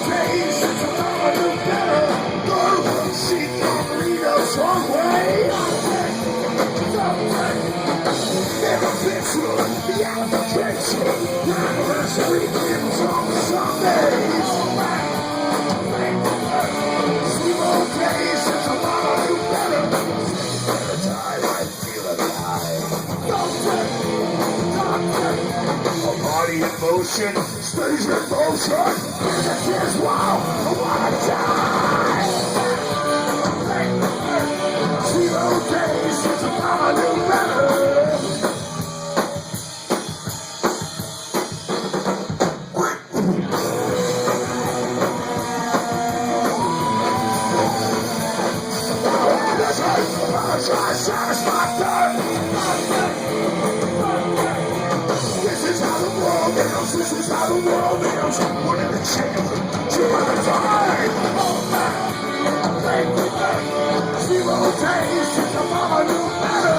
days since I knew better. Go see Margarita's wrong way. Never picture the application. Anniversary weekends on Sundays. Sweet old days since I knew better. Every time I feel alive. A body in motion stays in motion. And it says, wow, I wanna die. Sweet old days since I knew better. This is how the world is. This is how the world is. We're in the change. You're in the time. Zero days since the mama knew better.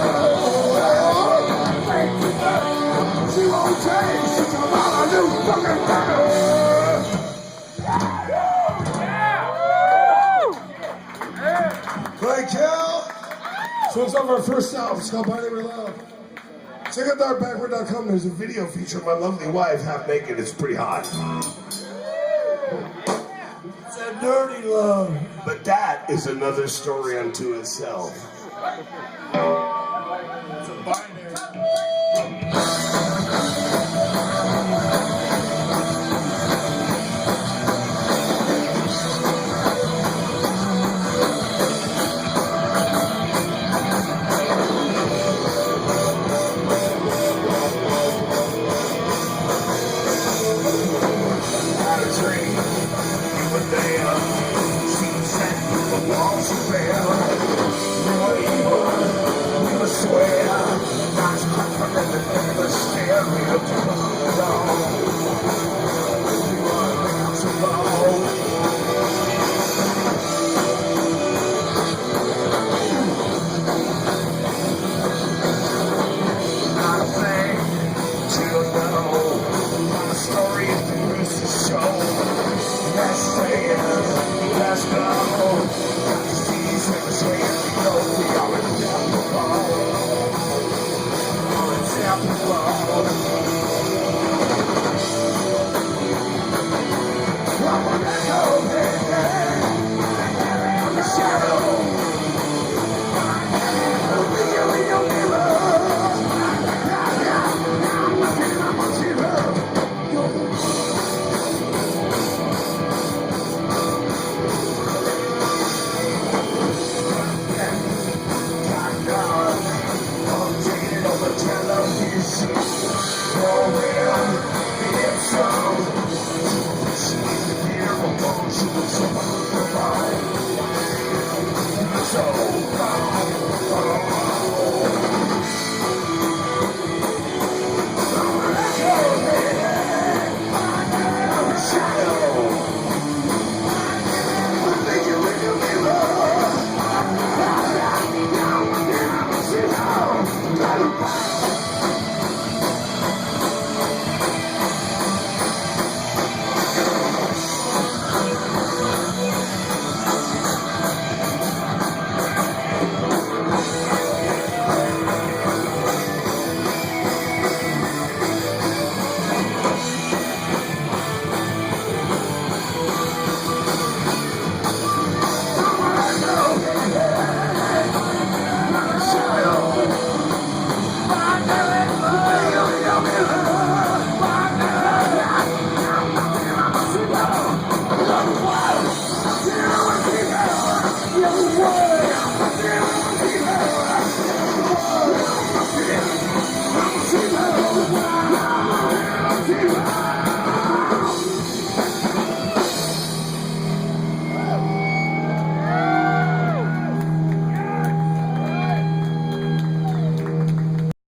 Zero days since the mama knew fucking better. Thank you. So it's off our first album. It's called By Neighbor Love. Check out darkbackward.com. There's a video featuring my lovely wife, half naked. It's pretty hot. It's a dirty love. But that is another story unto itself.